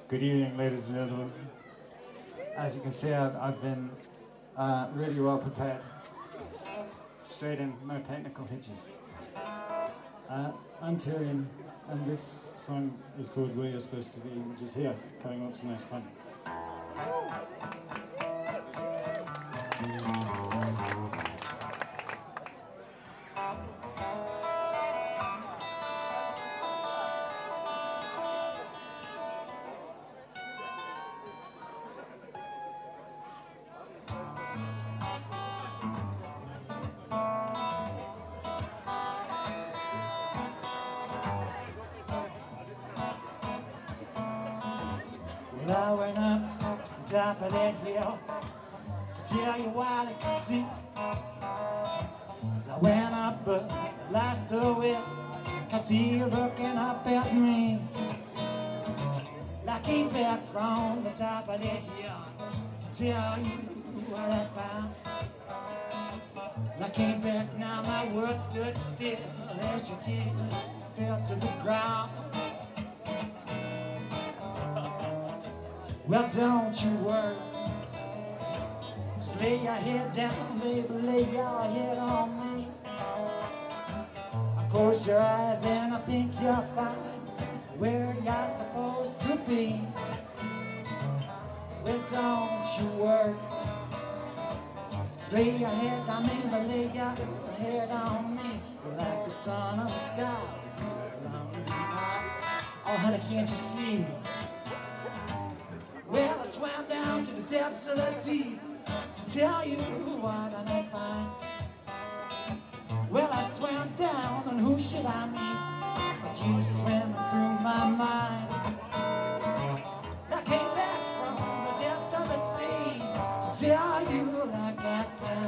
Good evening, ladies and gentlemen. As you can see, I've been really well prepared. Straight in, no technical hitches. I'm Tyrion, and this song is called Where You're Supposed to Be, which is here, coming up some nice fun. Well, I went up to the top of that hill to tell you what I could see. I went up, but lost the will. Could see you looking up at me. I came back from the top of that hill to tell you what I found. I came back now, my world stood still as your tears fell to the ground. Well, don't you worry, just lay your head down, baby, lay your head on me. Close your eyes and I think you'll find where you're supposed to be. Well, don't you worry, just lay your head down, baby, lay your head on me. Like the sun of the sky, oh honey, can't you see? Well, I swam down to the depths of the deep to tell you what I might find. Well, I swam down, and who should I meet? But you swimming through my mind. I came back from the depths of the sea to tell you like I can.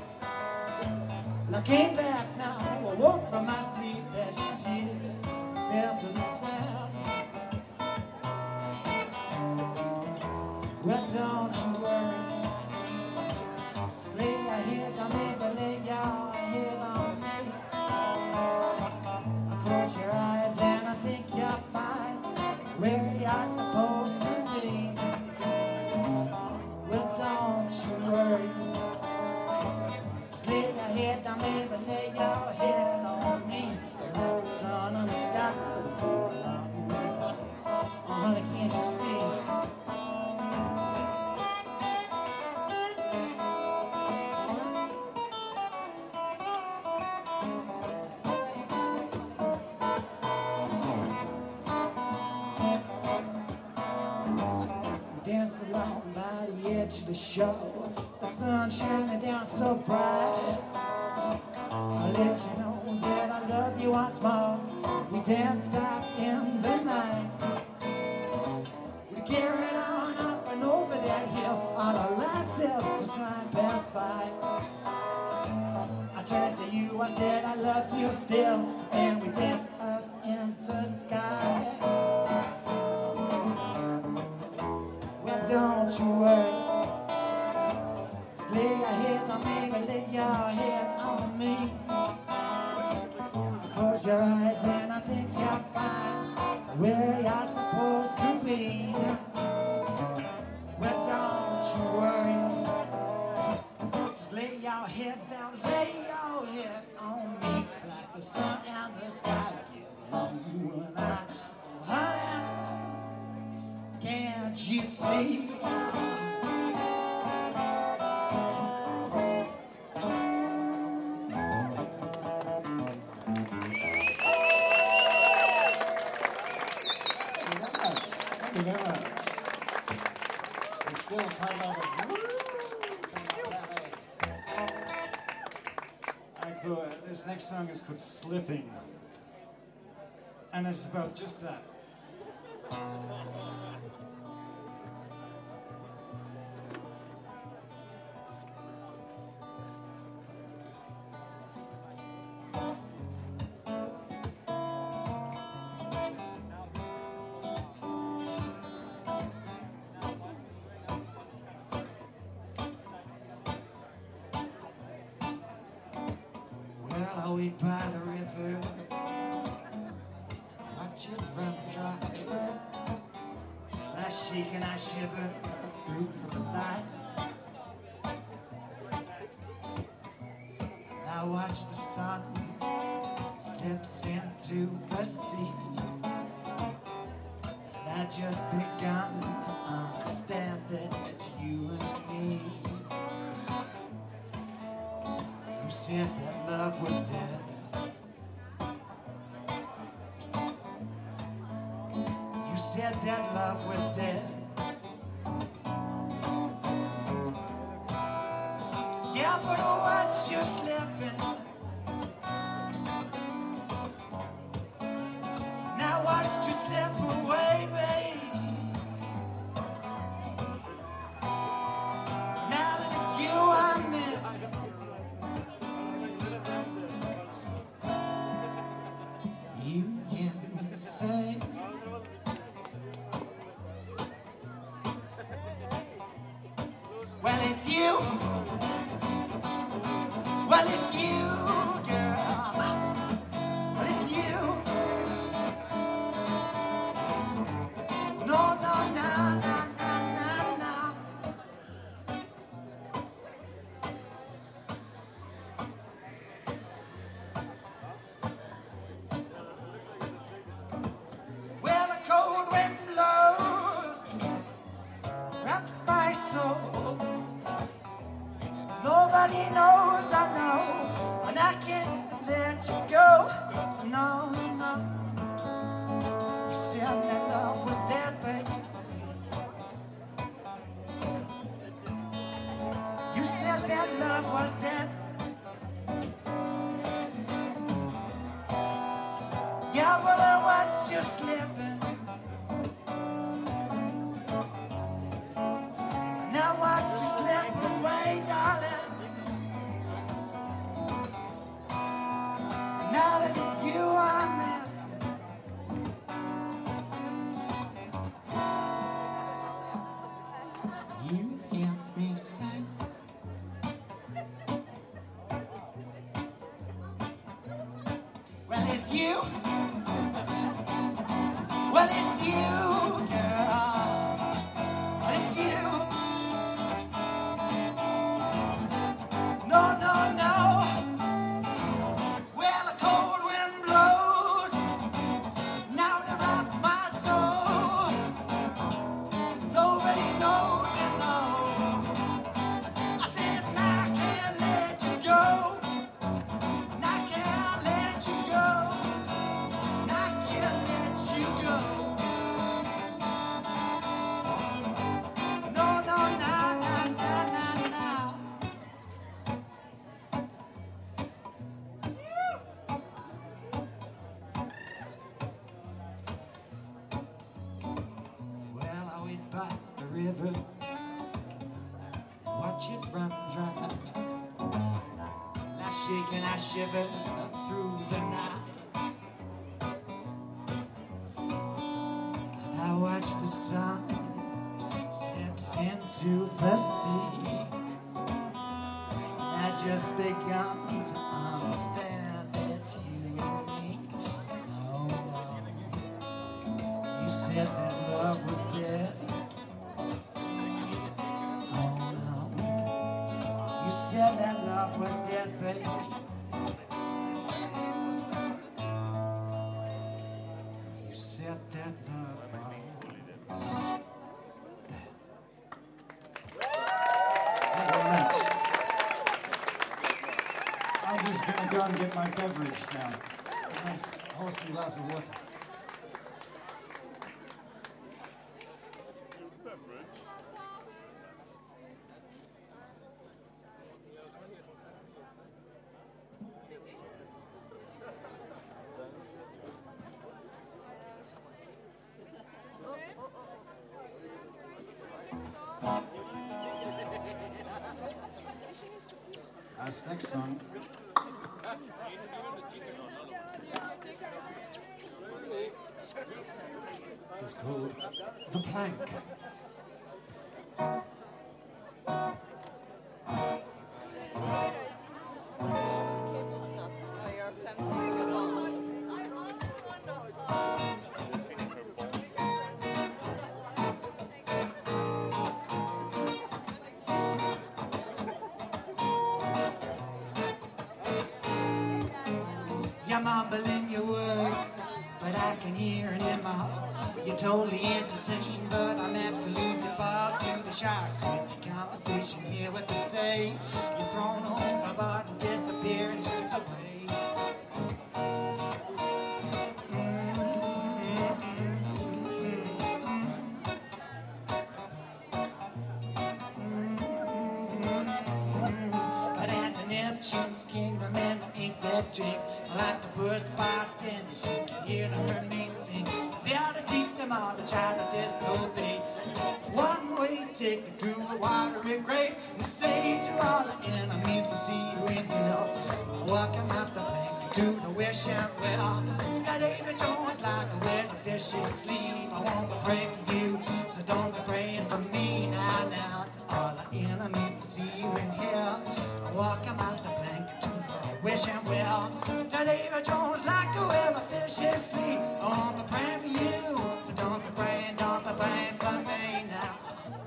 I came back now, I woke from my sleep as your tears fell to the sand. Well, don't you worry, just lay your head on me, but lay your head on me. Close your eyes and I think you'll find where you're supposed to be. Well, don't you worry, just lay your head on me, but lay your head on me. Like the sun on the sky, oh honey, can't you see? Danced along by the edge of the show, the sun shining down so bright. I'll let you know that I love you once more. We danced out in the night. We carried on up and over that hill, all our lives as the time passed by. I turned to you, I said I love you still, and we danced up in the sky. Don't you worry, just lay your head on me, but lay your head on me. Close your eyes and I think you'll find where you're supposed to be. Well, don't you worry, just lay your head down, lay your head on me. Like the sun and the sky, give you and I, oh honey, can't you see? Thank you very much. It's still kind of cool. This next song is called Slipping, and it's about just that. Well, I wait by the river, watch it run dry. I shake and I shiver through the night. I watch the sun slips into the sea, and I just begun to understand that you and me. You said that love was dead. You said that love was dead. Yeah, but once you're slipping, now watch you slip away, babe. Now that it's you I miss, you hear me say, well, it's you. Well, it's you, girl. Well, it's you. No, no, no, no, no, no, no. Well, a cold wind blows, wraps my soul. Nobody knows I know, and I can't let you go. No, no. You said that love was dead, baby. You said that love was dead. Yeah, well, I watched you slipping. Now watch you slip away, darling. Now that it's you I miss. You hear me say, well, it's you. Well, it's you, girl. It's you. No, no, no. Well, a cold wind blows, now that wraps my soul. Nobody knows it, no. I said, and I can't let you go. And I can't let you go. And I can't let you go. No, no, no, no, no, no, no. Well, I wait by the river, watch it run dry. And I shake and I shiver through the night. And I watch the sun slips into the sea. And I just begun to understand that you and me. No, no. You said that love was dead. Oh no. You said that love was dead, baby. You said that love was dead. Thank you very much. I'm just gonna go and get my beverage now. A nice wholesome glass of water. This next song is called The Plank. You're mumbling your words, but I can hear it in my heart. You're totally entertained, but I'm absolutely bored. To the sharks with the conversation, hear what they say. You're thrown overboard and disappear into the wave. But at Neptune's kingdom and I ain't that drink. Like the first bartenders, you can hear the mermaids sing. They ought to teach them all to try to disobey. It's a one-way ticket to a watery grave. And say to all the enemies, we'll see you in hell. Walking out the plank to the wishing well. Got David Jones like a where the fish is asleep. I won't be praying for you, so don't be praying for me. Now, now, to all the enemies, we'll see you in hell. Walking out the plank to the wishing well. Got David Jones like a where the fish is asleep. I won't be praying for you, so don't be praying for me now.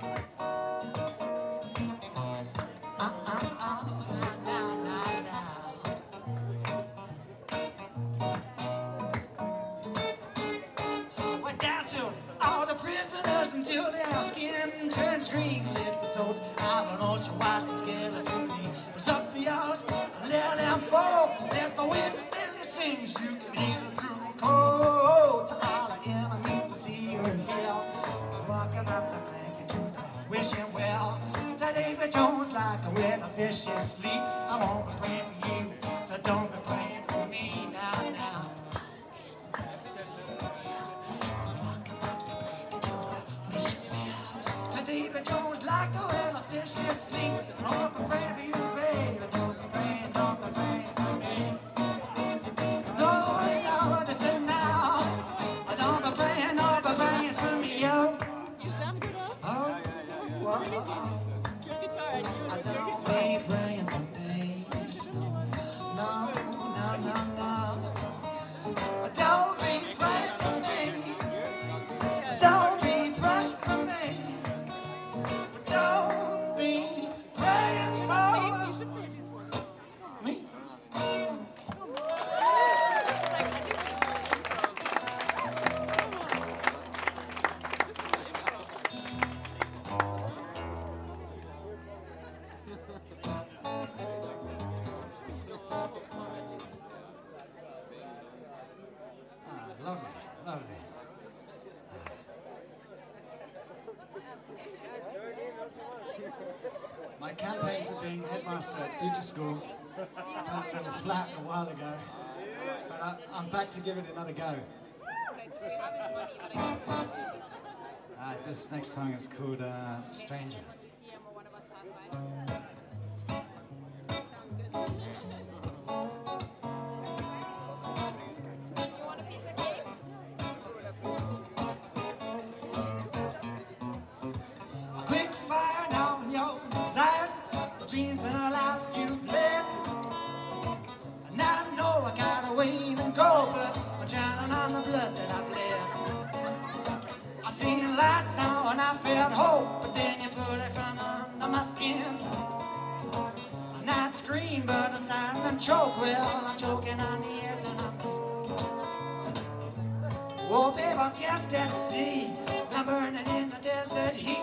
Prisoners until their skin turns green. Let the souls out on ocean watch them skeleton flee. It's up the odds, let them fall. There's no wind still it sings. You can hear the crew call. To all the enemies will see you in hell. Walking off the plank to the wishing well. To David Jones like a where the fish is asleep. I won't be praying for you, so don't be praying for me now, now. David Jones like a where the fish is asleep. Don't be praying for you, baby. Don't be praying for me. No, Lord, listen now. Don't be praying for me, yo. Oh, whoa. I don't be praying for me. No, no, no, no. Don't be praying for me. Don't be praying for me. Don't be praying for me. Lovely, lovely. My campaign for being headmaster at Future School fell a little flat a while ago, but I'm back to give it another go. This next song is called Stranger. Dreams and a life you've led, and I know I gotta wait and go, but I'm drowning on the blood that I bled. I seen light now and I felt hope, but then you pull it from under my skin. I'm not scream, but I'm starting to choke. Well, I'm choking on the air that I'm in. Oh, babe, I'm cast at sea. I'm burning in the desert heat.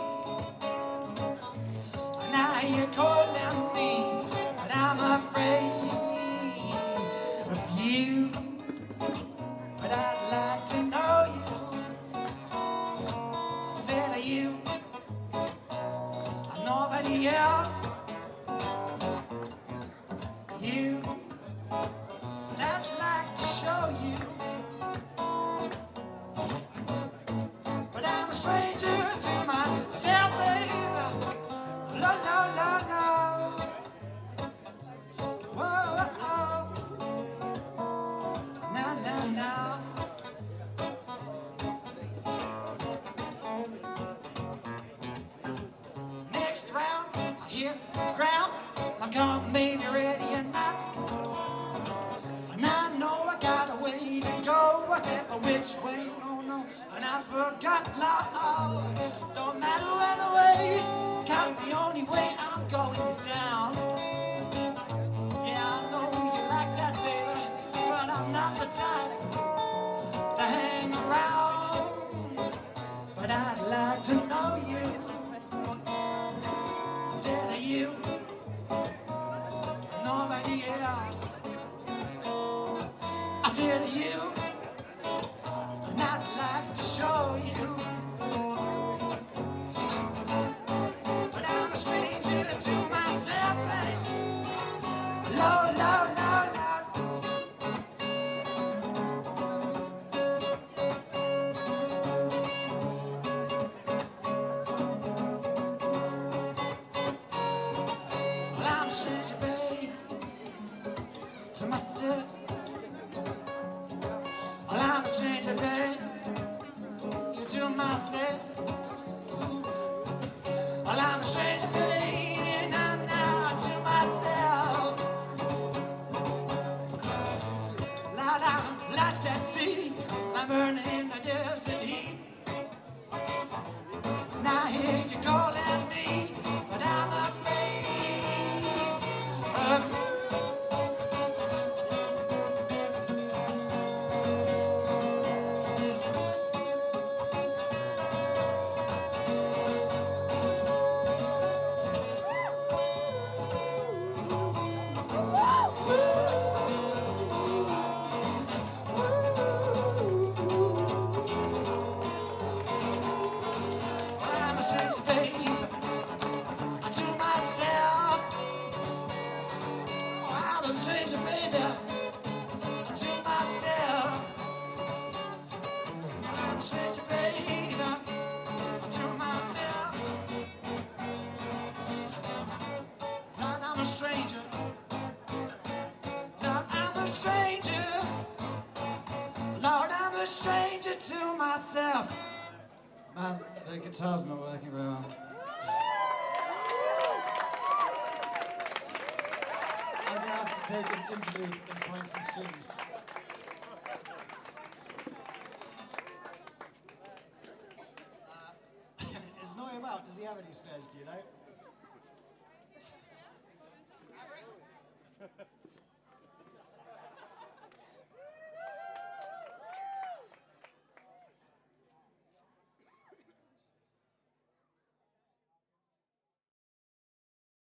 Now you're calling me, but I'm afraid of you. But I'd like to know you. Said of you, and nobody else. You, but I'd like to show you. But I'm a stranger to myself, baby. No, no, no, no. Whoa, oh. No, no, no. Next round, I hit the ground. I'm gonna be ready or not. And I know I got a way to go. I said, but which way? No, no. And I forgot, Lord. Don't matter where the ways. Cause the only way I'm going is down. Yeah, I know you like that, baby, but I'm not. sincere to you, and I'd like to show you. But I'm a stranger to myself, buddy. Lord, Lord, Lord, Lord. Well, I'm a stranger, babe, to myself. Well, I'm a stranger, babe, you to myself. Well, I'm a stranger, babe, and I'm now to myself. Lord, I'm lost at sea, I'm burning in the desert heat. Now I hear you calling me, but I'm afraid of you. I'm a stranger, babe, to myself. I'm a stranger, baby, to myself. I'm a stranger, baby, to myself. Lord, I'm a stranger. Lord, I'm a stranger. Lord, I'm a stranger to myself. Man, the guitar's not working very well. I'm gonna have to take an interlude and find some strings.